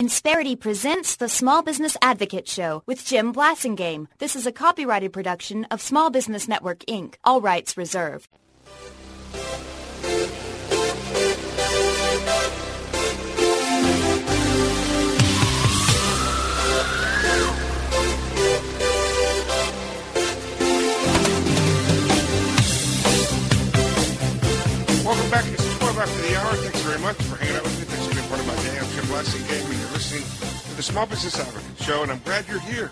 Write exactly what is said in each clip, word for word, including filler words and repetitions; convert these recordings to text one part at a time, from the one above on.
Insperity presents the Small Business Advocate Show with Jim Blasingame. This is a copyrighted production of Small Business Network, Incorporated. All rights reserved. Welcome back. It's twelve after the hour. Thanks very much for hanging out with me. Thanks for being part of my day. I'm Jim Blasingame, and you're listening to the Small Business Advocate Show, and I'm glad you're here.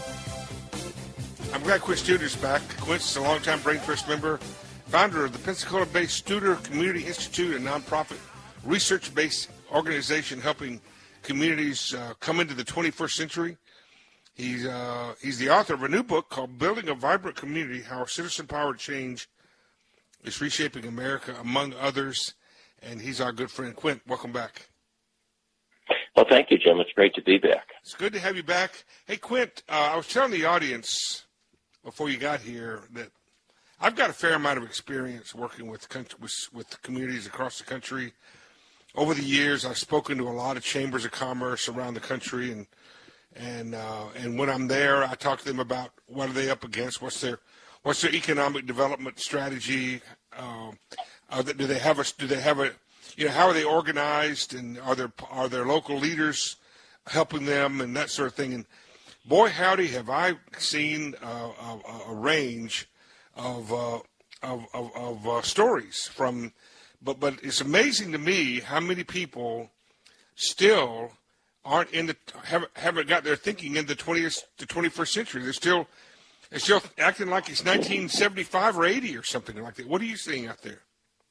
I'm glad Quint Studer's back. Quint is a longtime Brain Trust member, founder of the Pensacola-based Studer Community Institute, a nonprofit research-based organization helping communities uh, come into the twenty-first century. He's, uh, he's the author of a new book called Building a Vibrant Community, How Citizen-Powered Change is Reshaping America, among others. And he's our good friend, Quint. Welcome back. Well, thank you, Jim. It's great to be back. It's good to have you back. Hey, Quint, uh, I was telling the audience before you got here that I've got a fair amount of experience working with, country, with, with communities across the country. Over the years, I've spoken to a lot of chambers of commerce around the country, and and uh, and when I'm there, I talk to them about what are they up against, what's their what's their economic development strategy. Uh, uh, do they have a do they have a you know how are they organized, and are there are their local leaders helping them and that sort of thing. And boy, howdy, have I seen uh, a, a range of uh, of, of, of uh, stories from. But but it's amazing to me how many people still aren't in the haven't, haven't got their thinking in the twentieth to twenty-first century. They're still they're still acting like it's nineteen seventy-five or eighty or something like that. What are you seeing out there?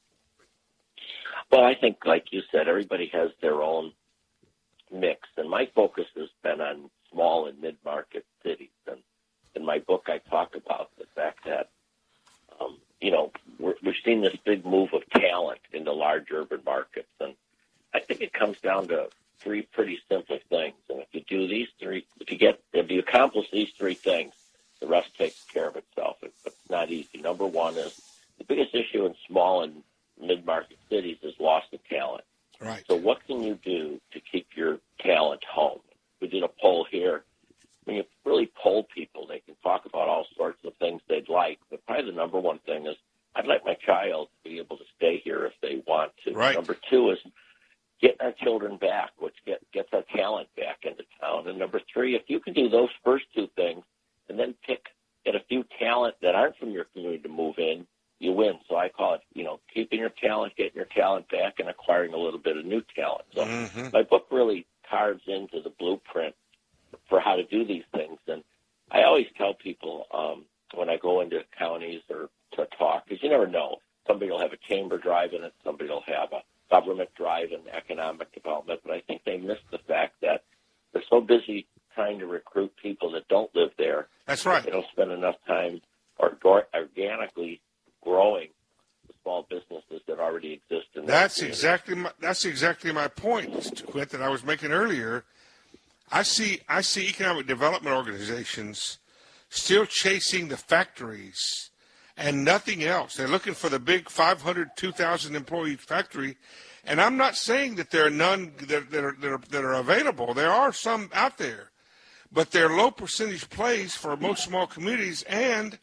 Well, I think, like you said, everybody has their own mix, and my focus has been on small and mid-market cities. And in my book, I talk about the fact that um, you know. We're, we've seen this big move of talent into large urban markets, and I think it comes down to three pretty simple things. And if you do these three, if you get, if you accomplish these three things, the rest takes care of itself. But it's not easy. Number one is the biggest issue in small and mid-market cities is loss of talent. Right. So what can you do to keep your talent home? We did a poll here. When you really poll people, they can talk about all sorts of things they'd like, but probably the number one thing is, I'd like my child to be able to stay here if they want to. Right. Number two is getting our children back, which get, gets our talent back into town. And number three, if you can do those first two things and then pick, get a few talent that aren't from your community to move in, you win. So I call it, you know, keeping your talent, getting your talent back, and acquiring a little bit of new talent. So mm-hmm. my book really carves into the blueprint for how to do these things. And I always tell people um, when I go into counties or to talk, because you never know. Somebody will have a chamber drive in it. Somebody will have a government drive in economic development. But I think they miss the fact that they're so busy trying to recruit people that don't live there. That's right. They don't spend enough time or organically growing the small businesses that already exist in that That's community. exactly my, that's exactly my point, Quint, that I was making earlier. I see I see economic development organizations still chasing the factories and nothing else. They're looking for the big five hundred, two thousand employee factory. And I'm not saying that there are none that, that, are, that, are, that are available. There are some out there. But they're low percentage plays for most small communities. And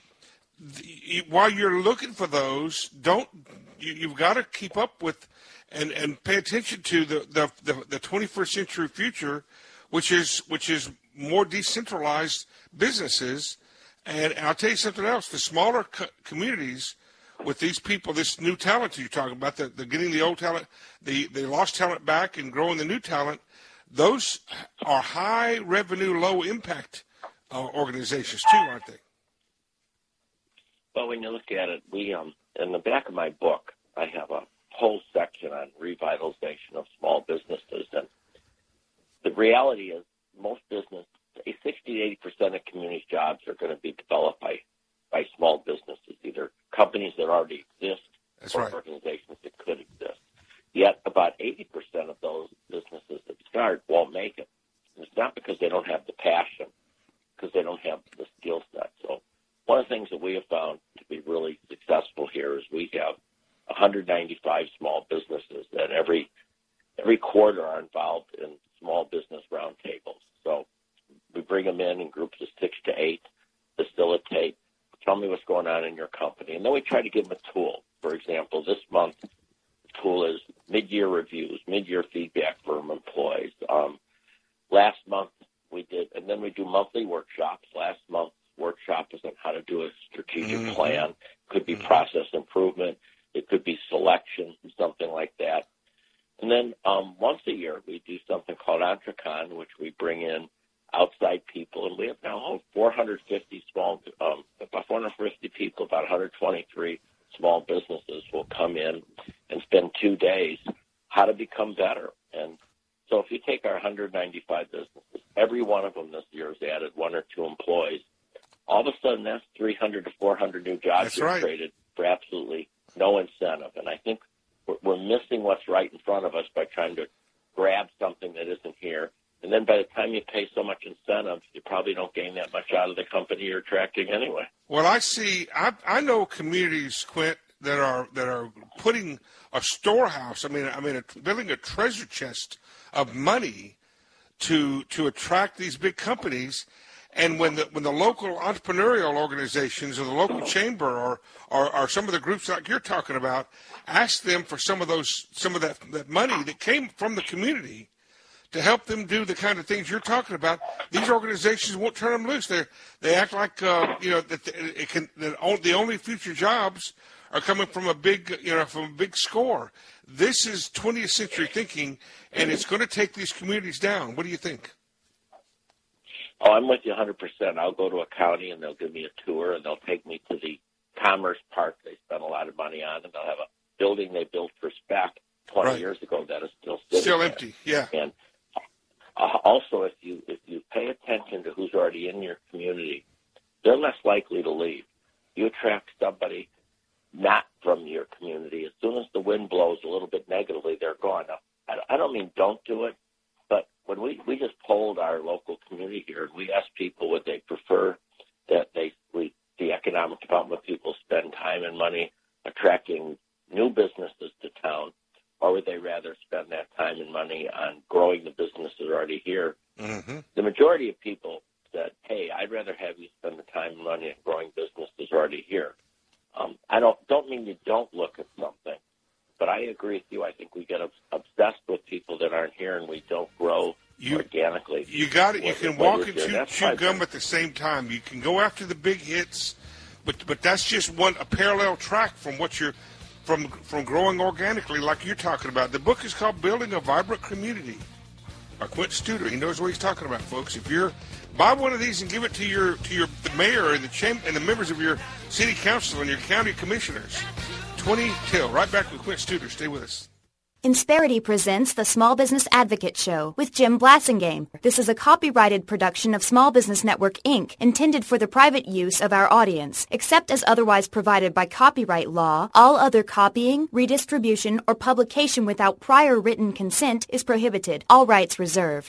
the, while you're looking for those, don't you, you've got to keep up with and, and pay attention to the, the, the, the twenty-first century future, which is which is more decentralized businesses. And I'll tell you something else. The smaller co- communities with these people, this new talent that you're talking about, the, the getting the old talent, the, the lost talent back and growing the new talent, those are high revenue, low impact uh, organizations too, aren't they? Well, when you look at it, we um, in the back of my book, I have a whole section on revitalization of small businesses. And the reality is most business sixty to eighty percent of community jobs are going to be developed by, by small businesses, either companies that already exist That's or right. organizations that could exist. Yet about eighty percent of those businesses that start won't make it. And it's not because they don't have the passion, because they don't have the skill set. So one of the things that we have found to be really successful here is we have one hundred ninety-five small businesses that every every quarter are involved in small business bring them in in groups of six to eight, facilitate, tell me what's going on in your company. And then we try to give them a tool. For example, this month, the tool is mid-year reviews, mid-year feedback from employees. Um, last month we did, and then we do monthly workshops. Last month's workshop is on how to do a strategic mm-hmm. plan. Could be mm-hmm. process improvement. It could be selection, something like that. And then um, once a year, we do something called EntreCon, which we bring in outside people. And we have now four hundred fifty small, um, about four hundred fifty people, about one hundred twenty-three small businesses will come in and spend two days how to become better. And so if you take our one hundred ninety-five businesses, every one of them this year has added one or two employees. All of a sudden, that's three hundred to four hundred new jobs right. created for absolutely no incentive. And I think we're, we're missing what's right in front of us by trying to grab something that isn't here. And then by the time you pay so much incentive, you probably don't gain that much out of the company you're attracting anyway. Well, I see. I, I know communities, Quint, that are that are putting a storehouse. I mean, I mean, a, building a treasure chest of money to to attract these big companies. And when the when the local entrepreneurial organizations or the local chamber or, or or some of the groups like you're talking about ask them for some of those some of that, that money that came from the community to help them do the kind of things you're talking about, these organizations won't turn them loose. They they act like uh, you know that it can that the only future jobs are coming from a big you know from a big score. This is twentieth century thinking, and it's going to take these communities down. What do you think? Oh, I'm with you one hundred percent. I'll go to a county and they'll give me a tour and they'll take me to the Commerce Park they spent a lot of money on, and they'll have a building they built for spec twenty right. years ago that is still sitting still there. empty. Yeah. And uh, also, if you if you pay attention to who's already in your community, they're less likely to leave. You attract somebody not from your community. As soon as the wind blows a little bit negatively, they're gone. Now, I don't mean don't do it. But when we, we just polled our local community here, and we asked people would they prefer that they we the economic development people spend time and money attracting new businesses to town, or would they rather spend that time and money on growing the businesses already here? Mm-hmm. The majority of people said, hey, I'd rather have you spend the time and money on growing businesses already here. Um, I don't don't mean you don't look at something. But I agree with you. I think we get obsessed with people that aren't here, and we don't grow you, organically. You got it. You can walk and chew, chew gum at the same time. You can go after the big hits, but but that's just one a parallel track from what you're from from growing organically, like you're talking about. The book is called "Building a Vibrant Community" by Quint Studer. He knows what he's talking about, folks. If you're buy one of these and give it to your to your the mayor and the chamber and the members of your city council and your county commissioners. twenty till. Right back with Quint Studer. Stay with us. Insperity presents the Small Business Advocate Show with Jim Blassingame. This is a copyrighted production of Small Business Network, Incorporated, intended for the private use of our audience. Except as otherwise provided by copyright law, all other copying, redistribution, or publication without prior written consent is prohibited. All rights reserved.